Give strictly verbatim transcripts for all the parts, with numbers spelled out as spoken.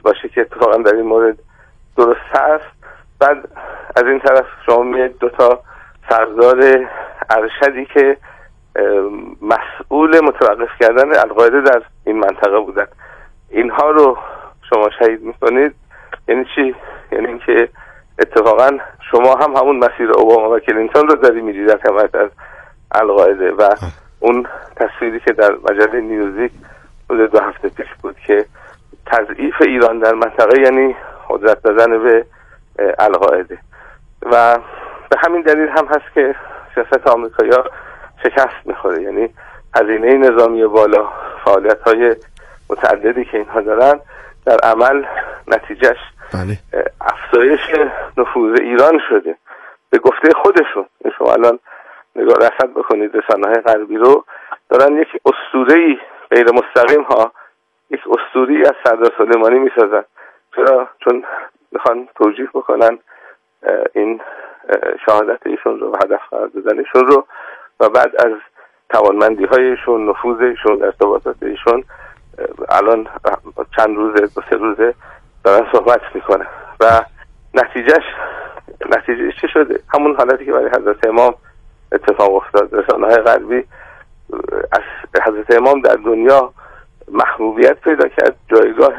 باشه که اتفاقا در این مورد درست هست. بعد از این طرف شما میاد دو تا سردار ارشدی که مسئول متوقف کردن القاعده در این منطقه بودن، اینها رو شما شهید میکنید. یعنی چی؟ یعنی اینکه اتفاقا شما هم همون مسیر اوباما و کلینتون رو داری میری در حمایت از القاعده و اون تصویری که در مجله نیوزیک حدود دو هفته پیش بود که تضعیف ایران در منطقه یعنی قدرت دادن به القاعده و به همین دلیل هم هست که سیاست آمریکایی‌ها شکست میخوره. یعنی هزینه نظامی بالا، فعالیت‌های متعددی که اینها دارن در عمل نتیجهش بله. افزایش نفوذ ایران شده به گفته خودشون. شما الان نگاه رصد بکنید رسانه‌های غربی رو، دارن یک اسطوره‌ای غیر مستقیم ها یک اسطوری از سردار سلیمانی میسازن. چرا؟ چون میخوان توجیه بکنن این شهادت ایشون رو و هدف قرار دادن ایشون رو و بعد از توانمندی هایشون، نفوذ ایشون، ارتباطات ایشون الان چند روزه دو سه روزه دارن صحبت میکنه و نتیجهش نتیجهش چی شده؟ همون حالتی که برای حضرت امام اتفاق افتاد. رسانه‌های غربی از حضرت امام در دنیا محبوبیت پیدا کرد، جایگاه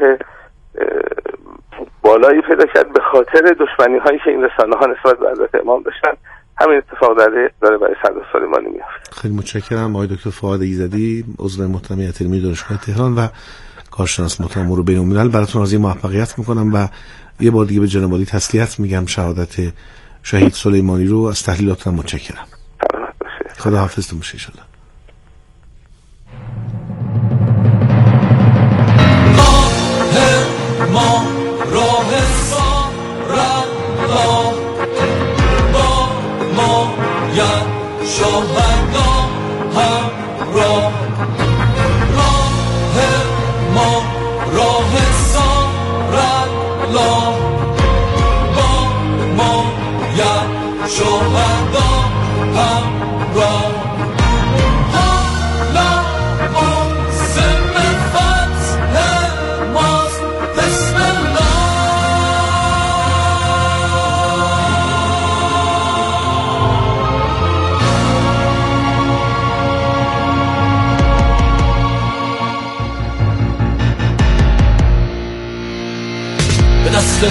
بالایی پیدا کرد به خاطر دشمنی هایی که این رسانه ها نسبت به حضرت امام داشتن. همین اتفاق داره داره برای سردار سلیمانی میفته. خیلی متشکرم آقای دکتر فؤاد ایزدی، عضو محترم هیئت علمی دانشگاه تهران و کارشناس محترم امور بین الملل. براتون آرزوی موفقیت میکنم و یه بار دیگه به جناب عالی تسلیت میگم شهادت شهید سلیمانی رو. از تحلیلاتتون متشکرم. خدا حافظتون باشه ان شاء الله. ما راه سارا با ما یا شهدا هم راه راه ما راه سارا با ما یا شهدا هم راه دست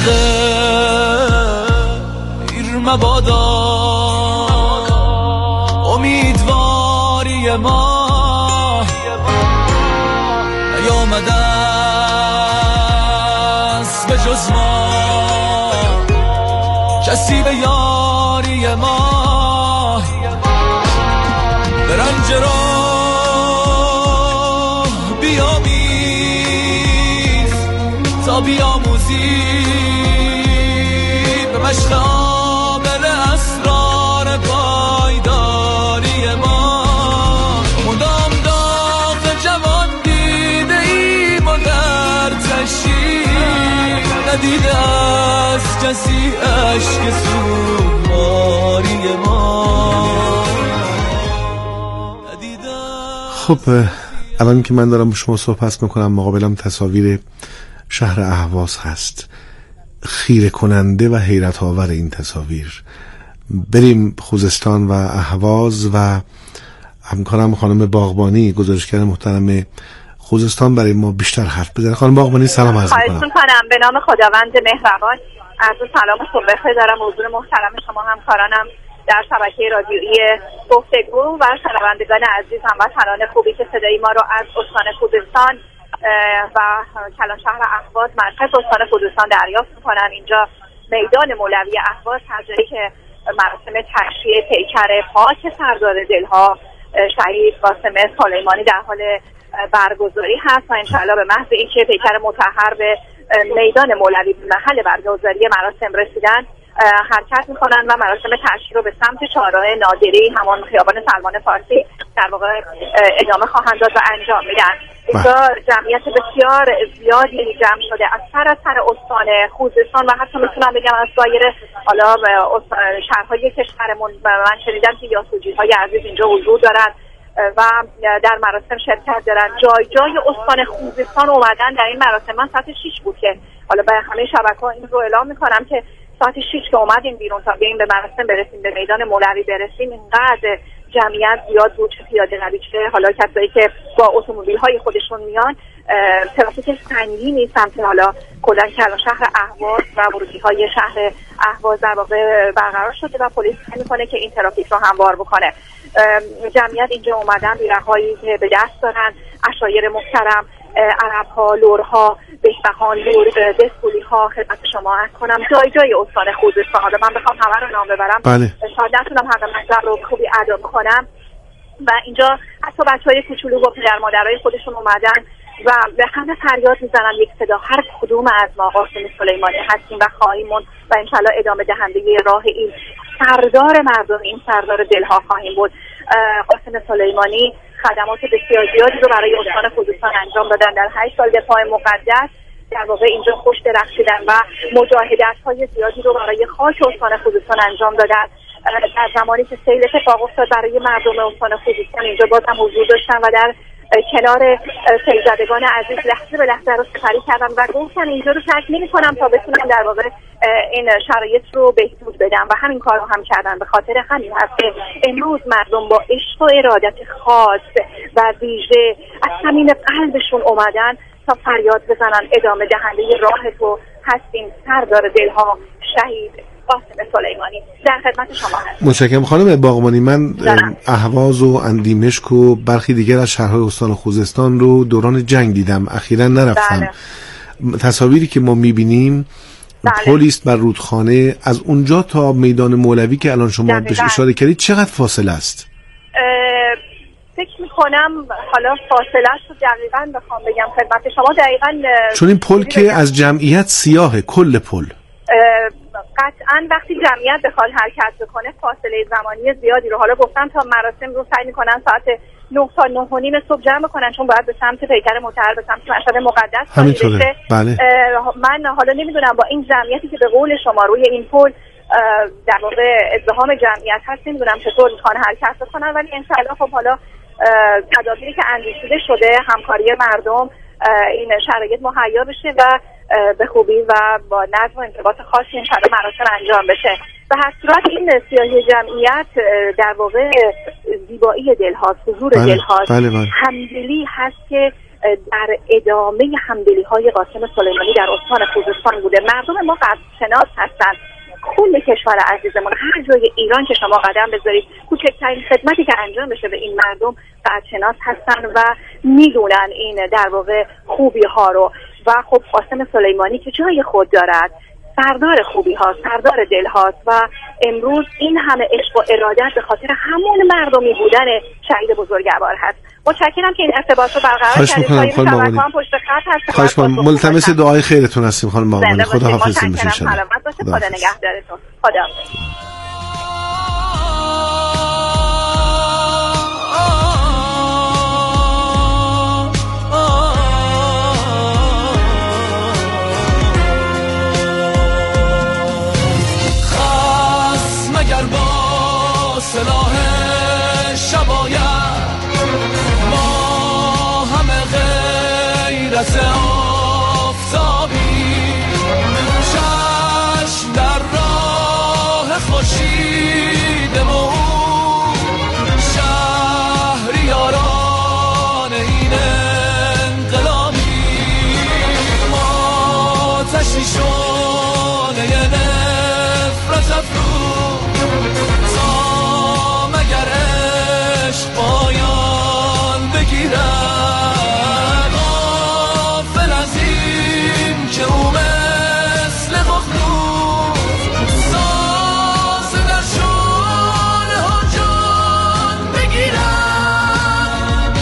غیر مبادا امیدواری ما نیامده است به جز ما کسی به یاری ما به رنج راه بیامیز تا بیاموزی به مشق عامل اسرار پایداری ما مدام داغ جوان دیده ایم و در تشریف ندیده از کسی عشق سوماری ما. خب الان که من دارم با شما صحبت میکنم مقابلم تصاویر شهر اهواز هست. خیره کننده و حیرت آور این تصاویر. بریم خوزستان و اهواز و همکارم خانم باغبانی گزارشگر محترم خوزستان برای ما بیشتر حرف بزنه. خانم باغبانی سلام عرض می‌کنم. خواهش می‌کنم. به نام خداوند مهربان عرض سلام و صبح بخیر دارم حضور محترم شما همکارانم در شبکه رادیویی گفتگو و شنوندگان عزیز هموطنان خوبی که صدای ما رو از استان خوزستان و کلان شهر اهواز مرکز استان خوزستان دریافت می‌کنن. اینجا میدان مولوی اهواز جایی که مراسم تشییع پیکر پاک سردار دلها شهید قاسم سلیمانی در حال برگزاری هست و انشاءالله به محض اینکه پیکر مطهر به میدان مولوی به محل برگزاری مراسم رسیدن حرکت میکنن و مراسم تشییع رو به سمت چهارراه نادری همان خیابان سلمان فارسی در واقع ادامه خواهند داد و انجام میدن. اینجا جمعیت بسیار زیادی جمع شده از سراسر استان خوزستان و حتی میتونم بگم از سایر حالا شهرهای کشورمون. من شنیدم که یاسوجی های عزیز اینجا حضور دارن و در مراسم شرکت دارن. جای جای استان خوزستان اومدن در این مراسم. من ساعت شش بود که حالا به همه شبکه‌ها این رو اعلام میکنم که ساعت شش که اومدیم بیرون تا بیاییم به مراسم برسیم، به میدان مولوی برسیم، اینقدر جمعیت زیاد بود، چه پیاده روی چه حالا کسایی که با اتومبیل های خودشون میان. ترافیک سنگینی سمت حالا کلا کلان شهر اهواز و ورودی های شهر اهواز در واقع برقرار شده و پلیس سعی میکنه که این ترافیک رو هموار بکنه. جمعیت اینجا اومدن بیرق‌هایی که به دست دارن، عشایر محترم، عرب‌ها، لورها، بهبهان، لور، دستگولی‌ها خدمت شما عرض کنم جای جای استان خوزستان. حالا من بخوام همه رو نام ببرم بله. شاید نتونم حق مطلب رو خوبی ادا کنم و اینجا حتی بچهای کوچولو با پدر مادرای خودشون اومدن و به همه فریاد میزنن یک صدا. هر کدوم از ما قاسم سلیمانی هستیم و خواهیمون و انشالله ادامه دهنده راه این سردار مردم، این سردار دلها خواهیم بود. قاسم سلیمانی خدمات بسیار زیادی رو برای استان خوزستان انجام دادن. در هشت سال دفاع مقدس در واقع اینجا خوش درخشیدن و مجاهدت‌های زیادی رو برای خاک استان خوزستان انجام دادن. در زمانی که سیل اتفاق افتاد برای مردم استان خوزستان اینجا بازم حضور داشتن و در کنار سیل‌زدگان عزیز لحظه به لحظه رو سپری کردن و گفتن اینجا رو ترک نمی‌کنم تا بتونم در واقع این شرایط رو بهبود بدم و همین کار رو هم کردن. به خاطر همین هست که امروز مردم با عشق و ارادت خاص و ویژه از صمیم قلبشون اومدن تا فریاد بزنن ادامه دهنده راه تو هستیم سردار دلها شهید قاسم سلیمانی. در خدمت شما هستم. متشکرم خانم باغبانی. من اهواز و اندیمشک و برخی دیگر از شهرهای استان خوزستان رو دوران جنگ دیدم، اخیراً نرفتم. بله. تصاویری که ما میبینیم بله. پلیس بر رودخانه از اونجا تا میدان مولوی که الان شما بهش اشاره کردید چقدر فاصله است؟ فکر میکنم حالا فاصله رو دقیقاً بخوام بگم خدمت شما دقیقاً چون این پل که از جمعیت سیاهه، کل پل قطعاً وقتی جمعیت بخواد حرکت بکنه فاصله زمانی زیادی رو حالا گفتن تا مراسم رو سعی میکنن ساعت نه تا نه و نیم صبح جمع بکنن چون باید به سمت پیکر مطهر به سمت مشهد مقدس همینطوره. بله. من حالا نمیدونم با این جمعیتی که به قول شما روی این پل در واقع ازدحام جمعیت هست نمیدونم چطور میخوان حرکت بکنن، ولی انشاءالله خب حالا تدابیری که اندیشیده شده همکاری مردم این شرایط مهیا بشه و به خوبی و با نظم و انضباط خاصی انشاءالله مراسم انجام بشه. به هر صورت این سیاهی جمعیت در واقع زیبایی دلهاست، حضور بله، دلهاست، بله بله. همدلی هست که در ادامه همدلی های قاسم سلیمانی در استان خوزستان بوده. مردم ما قدرشناس هستند، کل کشور عزیزمون هر جای ایران که شما قدم بذارید کوچکترین خدمتی که انجام بشه به این مردم قدرشناس هستن و میدونن این در واقع خوبی ها رو. و خب قاسم سلیمانی که جای خود دارد، سردار خوبی ها، سردار دل هاست و امروز این همه عشق و ارادت به خاطر همون مردمی بودن شهید بزرگوار هست. متشکرم که این ارتباط رو برقرار کردید. خواهش می‌کنم خانم پشت خط هستم. خواهش می‌کنم. ملتمس دعای خیرتون هستیم خانم باغبانی. خدا حافظ باشید ان شاء الله. خدا نگهدارتون. خدا سلاح شباید ما همه غیرت آفتابی چشم در راه خورشیدمون شهریاران این انقلابی ما آتشی شعله نفرت افروز پایان بگیرد غافل از این که او مثل ققنوس ساز در شعله ها جان بگیرد.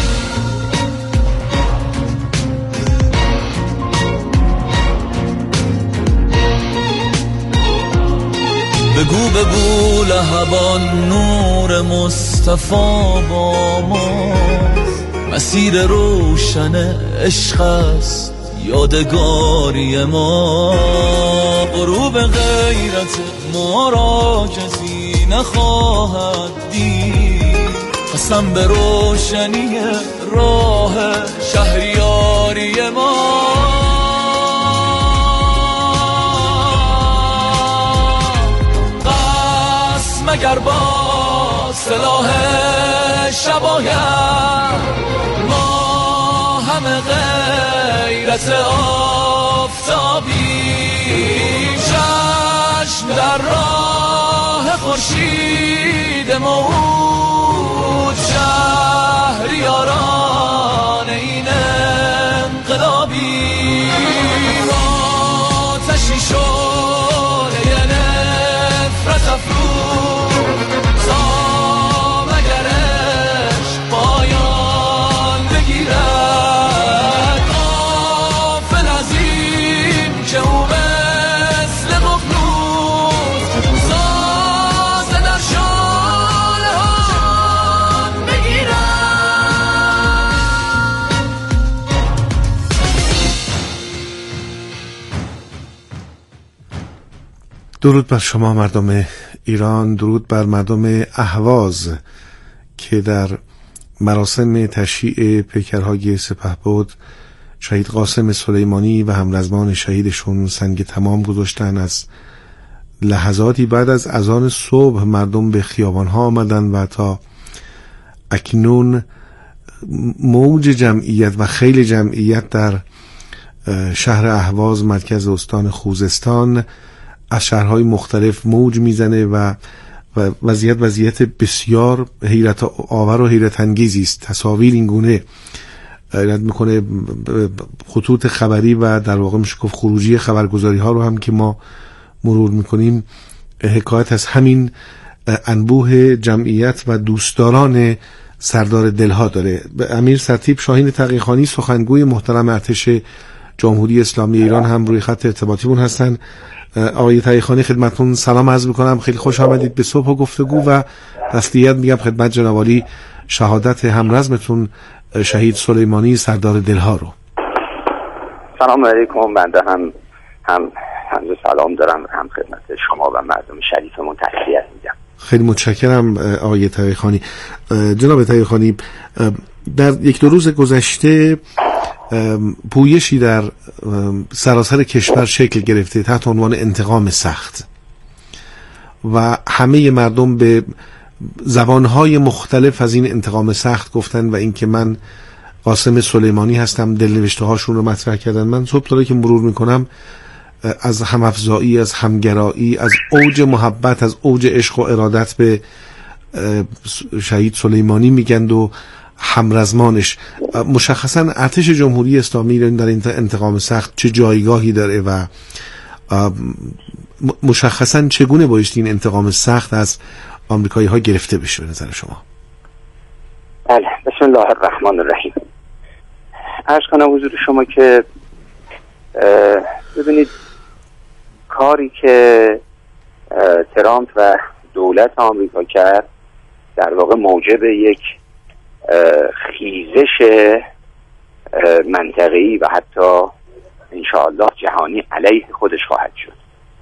بگو بگو لهبان نور مصطفی با ماست، مسیر روشن عشق است یادگاری ما، غروب غیرت ما را کسی نخواهد دید، پس برسم به روشنی راه شهریاری ما. قسم اگر با سلاح شبایم ما همه غیرت آفتابی، چشم در راه خورشید موعود، شهریاران این انقلابی. آتشی شعله نفرت افروز تا مگرش پایان بگیرد، غافل از این که او مثل ققنوس سازه در شعله ها بگیرد. درود بر شما مردم ایران، درود بر مردم اهواز که در مراسم تشییع پیکرهای سپهبد شهید قاسم سلیمانی و همرزمان شهیدشون سنگ تمام گذاشتن. از لحظاتی بعد از اذان صبح مردم به خیابانها آمدن و تا اکنون موج جمعیت و خیلی جمعیت در شهر اهواز مرکز استان خوزستان از شهرهای مختلف موج میزنه و وضعیت وضعیت بسیار حیرت آور و حیرت انگیزی است. تصاویر این گونه حیرت میکنه. خطوط خبری و در واقع میشه گفت خروجی خبرگزاری ها رو هم که ما مرور میکنیم حکایت از همین انبوه جمعیت و دوستداران سردار دلها داره. امیر سرتیپ شاهین تقی‌خانی سخنگوی محترم ارتش جمهوری اسلامی ایران هم روی خط ارتباطیمون هستن. آقای تقی‌خانی خدمتتون سلام عرض میکنم، خیلی خوش آمدید به صبح و گفتگو و تسلیت میگم خدمت جناب عالی شهادت همرزمتون شهید سلیمانی سردار دلها رو. سلام علیکم. بنده هم هم هم سلام دارم هم خدمت شما و مردم شریفمون تسلیت میگم. خیلی متشکرم آقای تقی‌خانی. جناب تقی‌خانی، در یک دو روز گذشته پویشی در سراسر کشور شکل گرفته تحت عنوان انتقام سخت و همه مردم به زبانهای مختلف از این انتقام سخت گفتن و اینکه من قاسم سلیمانی هستم، دلنوشته هاشون رو مطرح کردن. من صبح تا که مرور میکنم از همافزایی، از همگرایی، از اوج محبت، از اوج عشق و ارادت به شهید سلیمانی میگند و همرزمانش. مشخصا ارتش جمهوری اسلامی در این انتقام سخت چه جایگاهی داره و مشخصا چگونه بایستی این انتقام سخت از آمریکایی ها گرفته بشه به نظر شما؟ بله، بسم الله الرحمن الرحیم. عرض کنم حضور شما که ببینید کاری که ترامپ و دولت آمریکا کرد در واقع موجب یک خیزش منطقه‌ای و حتی انشاءالله جهانی علیه خودش خواهد شد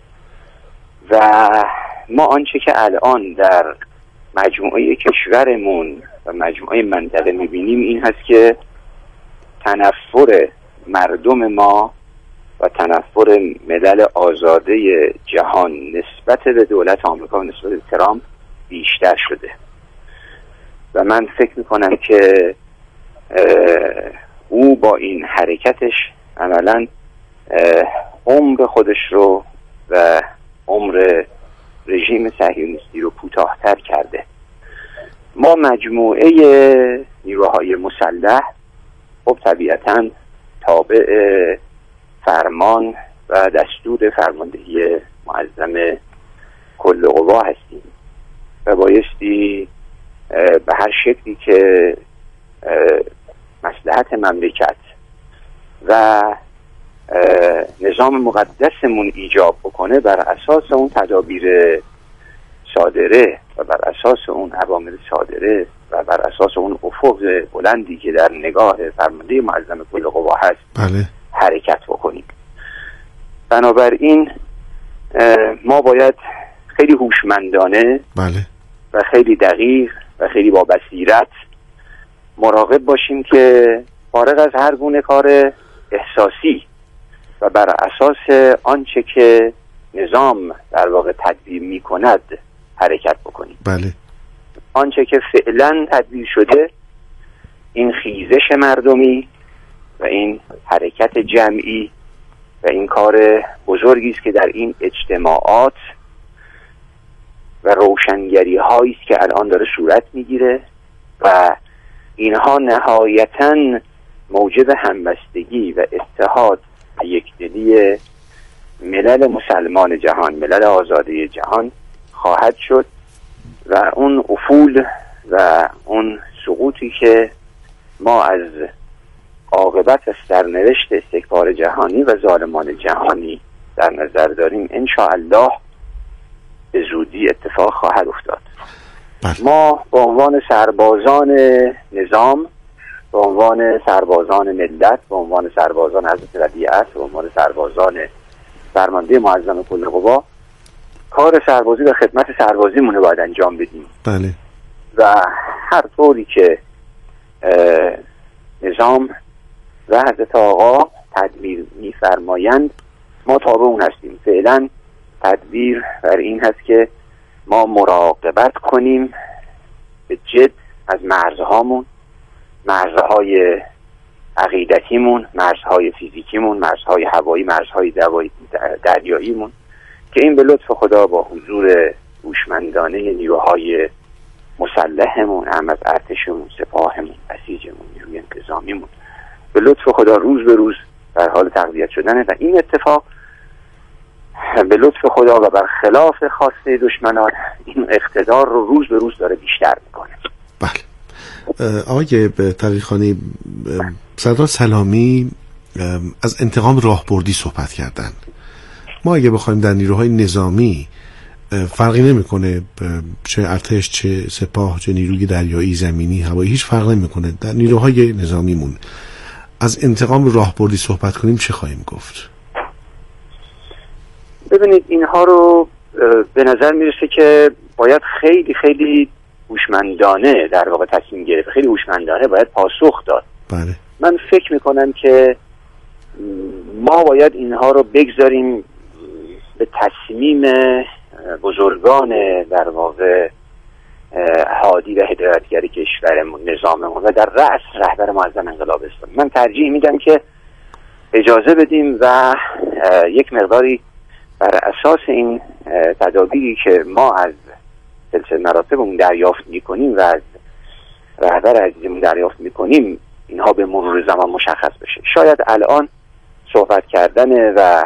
و ما آنچه که الان در مجموعه کشورمون و مجموعه منطقه میبینیم این هست که تنفر مردم ما و تنفر ملل آزاده جهان نسبت به دولت آمریکا و نسبت به ترامپ بیشتر شده و من فکر میکنم که او با این حرکتش عملا عمر خودش رو و عمر رژیم صهیونیستی رو کوتاه‌تر کرده. ما مجموعه نیروهای مسلح خب طبیعتاً تابع فرمان و دستور فرماندهی معظم کل قوا هستیم و بایستی به هر شکلی که مصلحت مملکت و نظام مقدسمون ایجاب بکنه بر اساس اون تدابیر صادره و بر اساس اون اوامر صادره و بر اساس اون افق بلندی که در نگاه فرمانده معظم کل قوا هست بله. حرکت بکنیم. بنابراین ما باید خیلی هوشمندانه بله. و خیلی دقیق و خیلی با بصیرت مراقب باشیم که فارغ از هر گونه کار احساسی و بر اساس آنچه که نظام در واقع تدبیر می کند حرکت بکنیم. بله. آنچه که فعلا تدبیر شده، این خیزش مردمی و این حرکت جمعی و این کار بزرگی است که در این اجتماعات و روشنگری هایی است که الان داره صورت میگیره و اینها نهایتاً موجب همبستگی و اتحاد و یکدلی ملل مسلمان جهان، ملل آزاده جهان خواهد شد و اون افول و اون سقوطی که ما از عاقبت سرنوشت استکبار جهانی و ظالمان جهانی در نظر داریم ان شاء الله به زودی اتفاق خواهد افتاد. بله. ما به عنوان سربازان نظام، به عنوان سربازان ملت، به عنوان سربازان حضرت ولیعصر، به عنوان سربازان فرمانده معظم کل قوا کار سربازی و خدمت سربازی مونه باید انجام بدیم. بله. و هر طوری که نظام و حضرت آقا تدبیر می‌فرمایند ما تابع اون هستیم. فعلا تدبیر بر این هست که ما مراقبت کنیم به جد از مرزهامون، مرزهای عقیدتیمون، مرزهای فیزیکیمون، مرزهای هوایی، مرزهای دریاییمون که این به لطف خدا با حضور هوشمندانه نیروهای مسلحمون، هم از ارتشمون، سپاهمون، بسیجمون، نیروی انتظامیمون به لطف خدا روز به روز در حال تقویت شدنه و این اتفاق به لطف خدا و برخلاف خواسته دشمنان این اقتدار رو روز به روز داره بیشتر میکنه. بله. آقای تقی‌خانی، سردار سلامی از انتقام راهبردی صحبت کردن. ما اگه بخوایم در نیروهای نظامی فرقی نمیکنه، چه ارتش، چه سپاه، چه نیروی دریایی، زمینی، هوایی، هیچ فرق نمیکنه، در نیروهای نظامیمون از انتقام راهبردی صحبت کنیم چه خواهیم گفت؟ ببینید اینها رو به نظر میرسه که باید خیلی خیلی هوشمندانه در واقع تصمیم گرفت، خیلی هوشمندانه باید پاسخ داد. بله. من فکر میکنم که ما باید اینها رو بگذاریم به تصمیم بزرگان در واقع هادی و هدایتگر کشورمون، نظاممون و در رأس رهبر معظم انقلاب اسلامی. من ترجیح میدم که اجازه بدیم و یک مقداری بر اساس این تدابیری که ما از سلسله مراتبمون دریافت میکنیم و از رهبر عزیزمون دریافت میکنیم اینها به مرور زمان مشخص بشه. شاید الان صحبت کردن و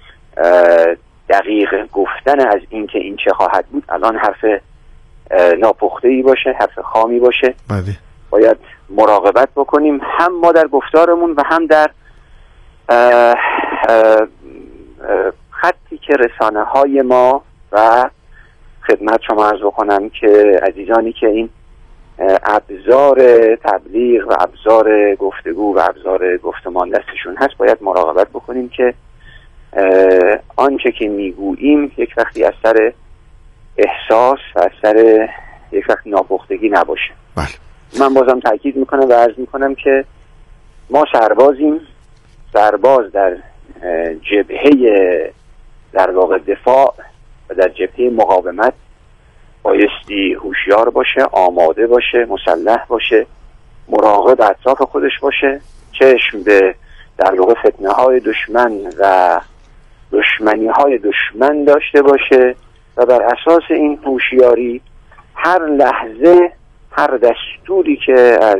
دقیق گفتن از این که این چه خواهد بود الان حرف ناپخته‌ای باشه، حرف خامی باشه. بله. باید مراقبت بکنیم هم ما در گفتارمون و هم در اه اه خطی که رسانه های ما و خدمت شما عرض بکنم که عزیزانی که این ابزار تبلیغ و ابزار گفتگو و ابزار گفتمان دستشون هست باید مراقبت بکنیم که آنچه که میگوییم یک وقتی از سر احساس و از سر یک وقت ناپختگی نباشه. بله. من بازم تاکید میکنم و عرض میکنم که ما سربازیم، سرباز در جبهه در واقع دفاع و در جبهه مقاومت بایستی هوشیار باشه، آماده باشه، مسلح باشه، مراقب اطراف خودش باشه، چشم به در واقع فتنه های دشمن و دشمنی های دشمن داشته باشه و بر اساس این هوشیاری هر لحظه هر دستوری که از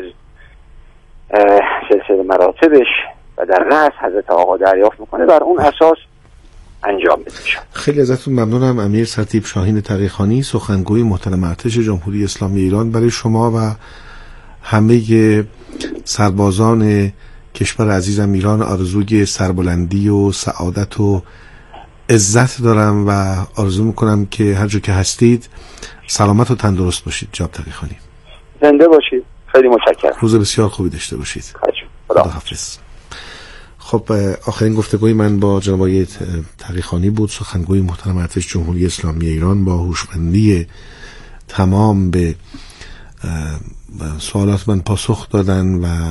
سلسله مراتبش و در رأس حضرت آقا دریافت میکنه بر اون اساس انجام بده. خیلی ازتون ممنونم امیر سرتیپ شاهین تقی‌خانی، سخنگوی محترم ارتش جمهوری اسلامی ایران. برای شما و همه سربازان کشور عزیزم ایران آرزوی سربلندی و سعادت و عزت دارم و آرزو میکنم که هر جا که هستید سلامت و تندرست باشید. جناب تقی‌خانی زنده باشید. خیلی متشکرم. روز بسیار خوبی داشته باشید. خدا حافظ. خب آخرین گفتگوی من با جناب آقای تقی‌خانی بود، سخنگوی محترم ارتش جمهوری اسلامی ایران. با هوشمندی تمام به سوالات من پاسخ دادن و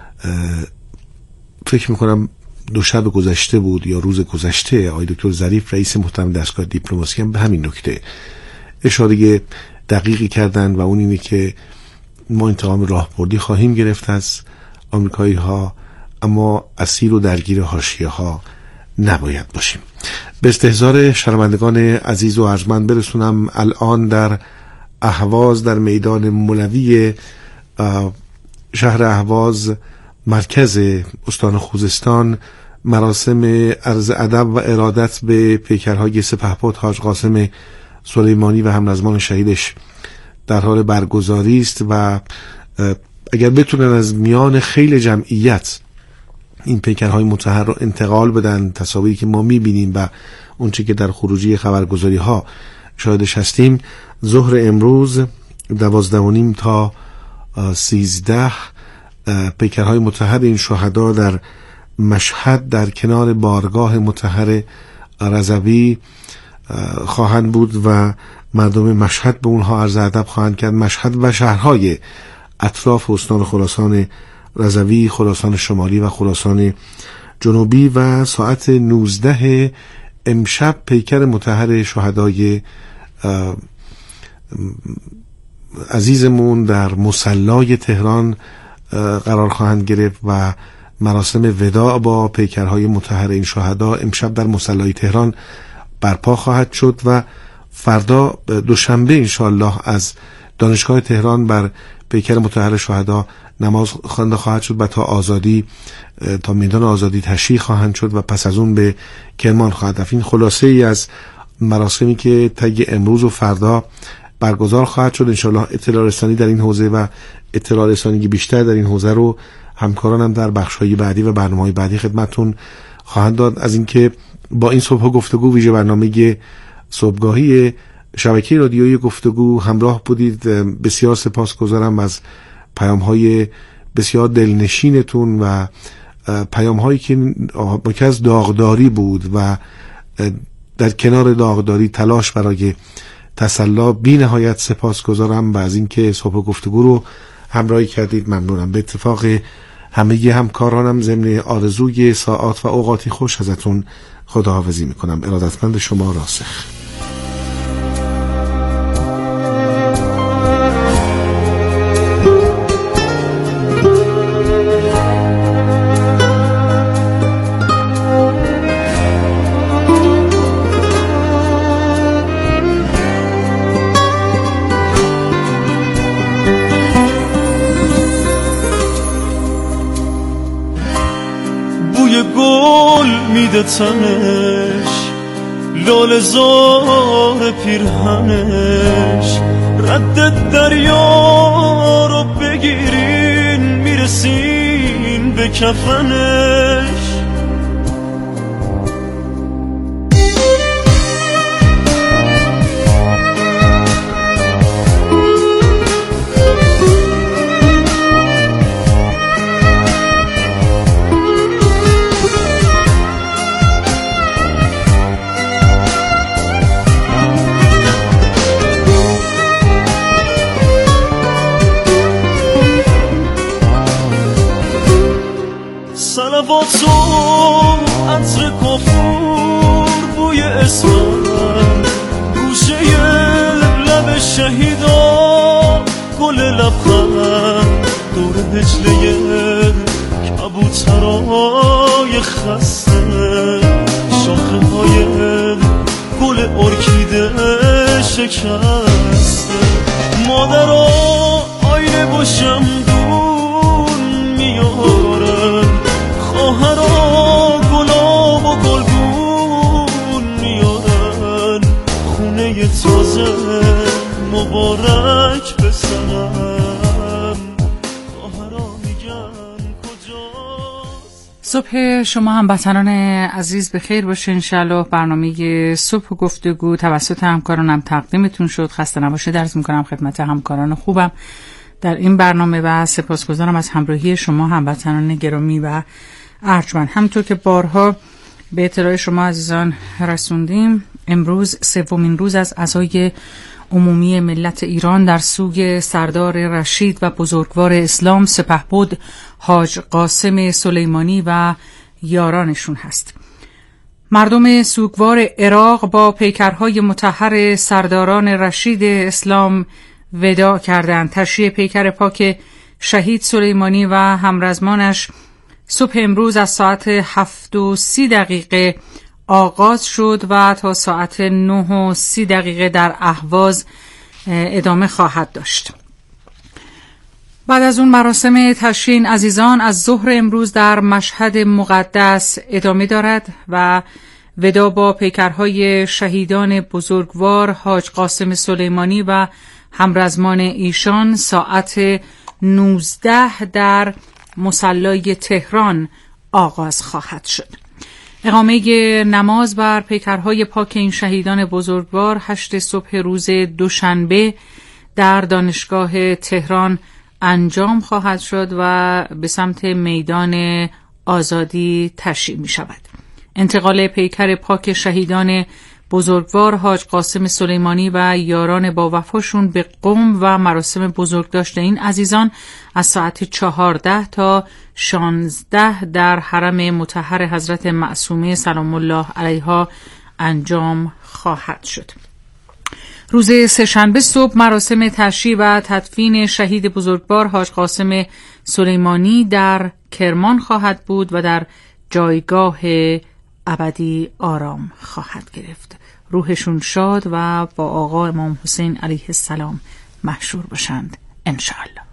فکر میکنم دو شب گذشته بود یا روز گذشته آقای دکتر ظریف رئیس محترم دستگاه دیپلماسی هم به همین نکته اشاره دقیقی کردن و اون اینه که ما انتقام راهبردی خواهیم گرفت از آمریکایی ها، اما اسیر و درگیر حاشیه ها نباید باشیم. به استحضار شنوندگان عزیز و ارجمند برسونم الان در اهواز در میدان مولوی شهر اهواز مرکز استان خوزستان مراسم عرض ادب و ارادت به پیکرهای سپهبد حاج قاسم سلیمانی و همنظمان شهیدش در حال برگزاری است و اگر بتونن از میان خیل جمعیت این پیکرهای مطهر رو انتقال بدن، تصاویری که ما میبینیم و اونچه که در خروجی خبرگزاری ها شاهدش هستیم، ظهر امروز دوازده و نیم تا سیزده پیکرهای مطهر این شهدا در مشهد در کنار بارگاه مطهر رضوی خواهند بود و مردم مشهد به اونها عرض ادب خواهند کرد. مشهد و شهرهای اطراف استان خراسان رضوی، خراسان شمالی و خراسان جنوبی و ساعت نوزده امشب پیکر مطهر شهدای عزیزمون در مصلی تهران قرار خواهند گرفت و مراسم وداع با پیکرهای مطهر این شهدا امشب در مصلی تهران برپا خواهد شد و فردا دوشنبه انشاءالله از دانشگاه تهران بر پیکر مطهر شهدا نماز خوانده خواهد شد و تا آزادی تا میدان آزادی تشییع خواهند شد و پس از اون به کرمان خواهد رفت. این خلاصه ای از مراسمی که طی امروز و فردا برگزار خواهد شد. انشاءالله اطلاع رسانی در این حوزه و اطلاع رسانی بیشتر در این حوزه رو همکارانم در بخش‌های بعدی و برنامه‌های بعدی خدمتتون خواهند داد. از اینکه با این صبح گفتگو ویژه برنامه صبحگاهی شبکه رادیویی گفتگو همراه بودید، بسیار سپاسگزارم از پیام‌های بسیار دلنشینتون و پیام‌هایی که مکه از داغداری بود و در کنار داغداری تلاش برای تسلا. بی نهایت سپاسگزارم و از اینکه صبح گفتگو رو همراهی کردید ممنونم. به اتفاق همه همکارانم ضمن آرزوی ساعات و اوقاتی خوش ازتون خداحافظی میکنم. ارادتمند شما، راسخ. میده تنش لال زار پیرهنش، رد دریا رو بگیرین میرسین به کفنش. صلوات و عطر کافور بوی اسمم، گوشه لب شهیدا گل لبخند، دور هجله کبوترای خسته، شاخه های گل ارکیده شکسته. مادرها آینه با شمدون میارن، خواهرها گلاب و گلگون میارن، خونه تازه مبارک بسنم، خواهرها میگن کجاست. صبح شما هموطنان عزیز به خیر باشه. انشالله برنامه صبح گفتگو توسط همکارانم تقدیمتون شد. خسته نباشید عرض میکنم خدمت همکاران خوبم در این برنامه و سپاسگزارم از همراهی شما هموطنان گرامی و ارجمند. همونطور که بارها به اطلاع شما عزیزان رسوندیم، امروز سومین روز از عزای عمومی ملت ایران در سوی سردار رشید و بزرگوار اسلام سپهبد حاج قاسم سلیمانی و یارانشون هست. مردم سوگوار عراق با پیکرهای مطهر سرداران رشید اسلام وداع کردند. تشییع پیکر پاک شهید سلیمانی و همرزمانش صبح امروز از ساعت هفت و سی دقیقه آغاز شد و تا ساعت نه و سی دقیقه در اهواز ادامه خواهد داشت. بعد از اون مراسم تشییع این عزیزان از ظهر امروز در مشهد مقدس ادامه دارد و وداع با پیکرهای شهیدان بزرگوار حاج قاسم سلیمانی و همرزمان ایشان ساعت نوزده در مصلی تهران آغاز خواهد شد. اقامه نماز بر پیکرهای پاک این شهیدان بزرگوار هشت صبح روز دوشنبه در دانشگاه تهران انجام خواهد شد و به سمت میدان آزادی تشییع می شود. انتقال پیکر پاک شهیدان بزرگوار حاج قاسم سلیمانی و یاران با وفاشون به قم و مراسم بزرگداشت این عزیزان از ساعت چهارده تا شانزده در حرم مطهر حضرت معصومه سلام الله علیها انجام خواهد شد. روز سه‌شنبه صبح مراسم تشییع و تدفین شهید بزرگوار حاج قاسم سلیمانی در کرمان خواهد بود و در جایگاه ابدی آرام خواهد گرفت. روحشون شاد و با آقا امام حسین علیه السلام محشور باشند انشاءالله.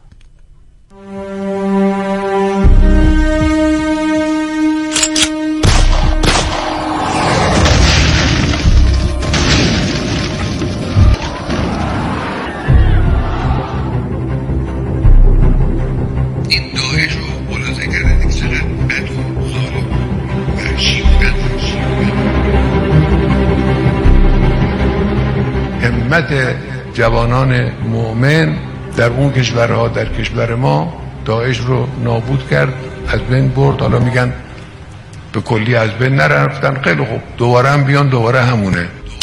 این داعش رو ملاحظه کردن که چقدر بد و ظالم و وحشی بودن. همت جوانان مؤمن در اون کشورها در کشور ما داعش رو نابود کرد، از بین برد. حالا میگن به کلی از بین نرفتن، خیلی خوب، دوباره هم بیان، دوباره همونه.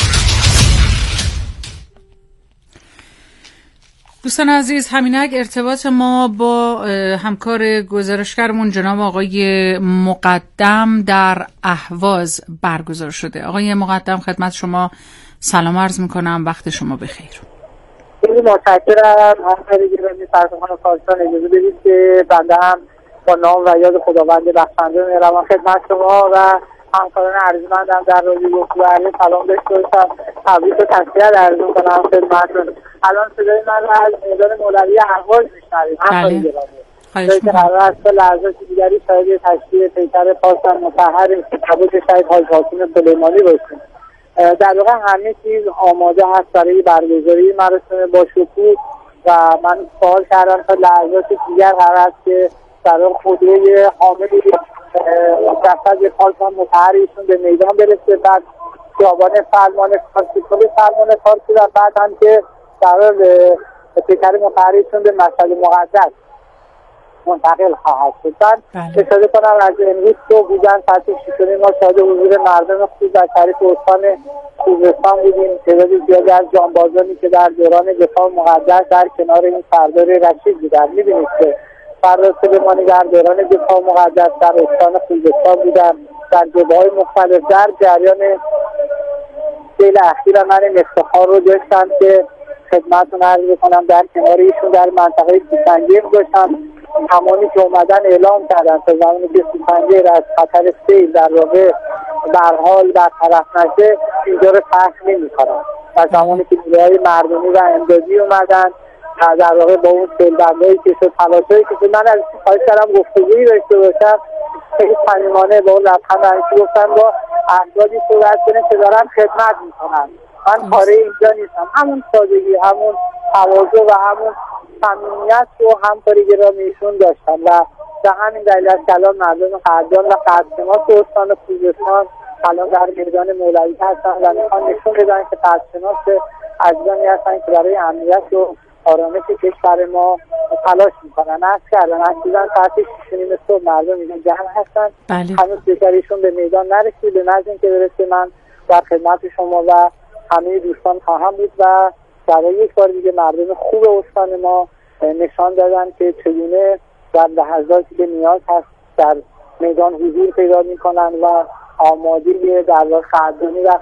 دوستان عزیز، همینک ارتباط ما با همکار گزارشگرمون جناب آقای مقدم در اهواز برگزار شده. آقای مقدم خدمت شما سلام عرض میکنم، وقت شما بخیر. خیلی متشکرم. همکاری گرامی فرزانان پاکستان، اجازه بدید که بنده هم با نام و یاد خداوند بخشنده مهربان خدمت شما و همکاران ارجمندم در رادیو گفتگو سلام داشته باشم. تبریک و تسلیت عرض می‌کنم خدمتتون. الان صدای من رو از میدان مولوی اهواز میشنوید. همکاری گرامی، خواهش می‌کنم قرار است که لحظات دیگری شاهد تشییع پیکر پاک مطهر تابوت شهید حاج قاسم سلیمانی باشیم. در واقع همه چیز آماده هست برای برگزاری مراسم با شکوه و من سوال کردم تا لحظات دیگر قرار است که در واقع خودروی حاملی جسد پاک مطهر ایشون به میدان برسه، بعد خیابان فرمان فارسی، کل فرمان فارسی و بعد هم که قرار پیکر مطهر ایشون به مشهد مقدس منتقل خواهد شد. من اشاره کنم از امروز صبح بودن ساعت شش ما شاهد حضور مردم خوب در شریف استان خوزستان بودیم. تعداد زیادی از جانبازانی که در دوران دفاع مقدس در کنار این سردار رشید بودن. می‌بینید که سردار سلیمانی در دوران دفاع مقدس در استان خوزستان بودن، در جبهه‌های مختلف در جریان سیل اخیر من افتخار رو داشتم که خدمتتون عرض بکنم در کنار ایشون در منطقه سیسنگیر داشتم. همانی که اومدن اعلام کردن تا زمانی که سیسنگیر از خطر سیل در واقع برحال برطرف نشه اینجا رو ترک نمی‌کنن و زمانی که نیروهای مردمی و امدادی اومدن و در واقع با اون سیلبندهایی که شد تلاشایی که شد، من از خواهش کردم گفتگویی داشته باشم. خیلی صمیمانه با اون لبخند همیشه گفتن با افرادی صحبت کنه که دارن خدمت میکنن، من کاره اینجا نیستم. همون سادگی، همون تواضع و همون صمیمیت رو همکاری گرامیشون داشتن و به همین دلیل از کلام مردم قدردان و قدرشناس استان خوزستان الان در میدان مولوی هستن و میخوان نشون بدن که قدرشناس عزیزانی هستن که برای امنیت و آرامش کشور ما تلاش میکنن. از کردن از دیدن ساعت شش و نیم صبح مردم اینجا جمع هستن. هنوز پیکرشون به میدان نرسید. به نزد اینکه برسه من در خدمت شما و همه دوستان خواهم بود و برای یک بار دیگه مردم خوب استان ما نشان دادن که چگونه در لحظاتی که نیاز هست در میدان حضور پیدا میکنن و آماده در واقع قدردانی و